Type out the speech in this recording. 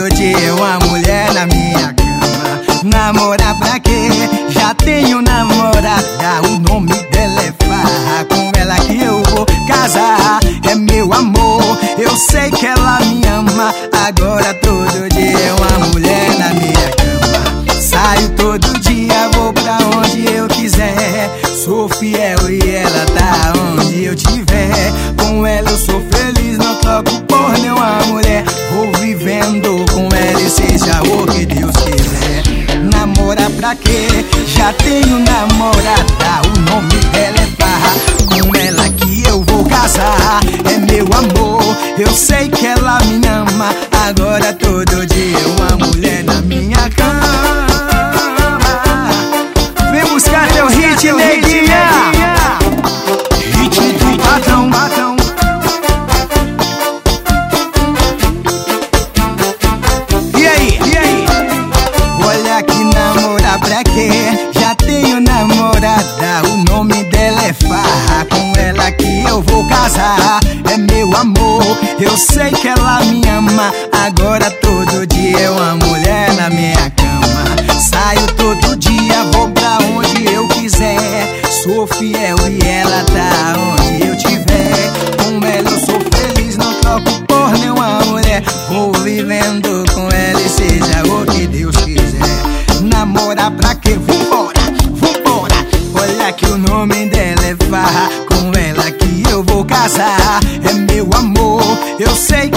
todo dia uma mulher na minha cama. Namorar pra quê? Já tenho namorada, o nome dela é Farra. Com ela que eu vou casar, é meu amor, eu sei que ela me ama. Agora todo dia uma mulher na minha cama. Saio todo dia, vou pra onde eu quiser. Sou fiel e ela tá onde eu tiver. Com ela eu sou feliz, não troco por nenhuma mulher. Vou vivendo com ela e seja o que Deus quiser. Namorar pra quê? Já tenho namorada, o nome dela é Farra. Com ela que eu vou casar, é meu amor, eu sei que ela me ama. Agora todo dia uma mulher na minha cama. Vem buscar teu hit, neguinha. Hit do patrão, patrão. E aí? Olha que namorar pra quê? Já tenho namorada, o nome dela é Farra. Com ela que eu vou casar, é meu amor, eu sei que ela me ama. Agora todo dia uma mulher na minha cama. Saio todo dia, vou pra onde eu quiser. Sou fiel e ela tá onde eu tiver. Com ela eu sou feliz, não troco por nenhuma mulher. Vou vivendo com ela e seja o que Deus quiser. Namorar pra quê? Vambora, vambora. Olha que o nome dela é Farra. Com ela que eu vou casar, é meu amor, eu sei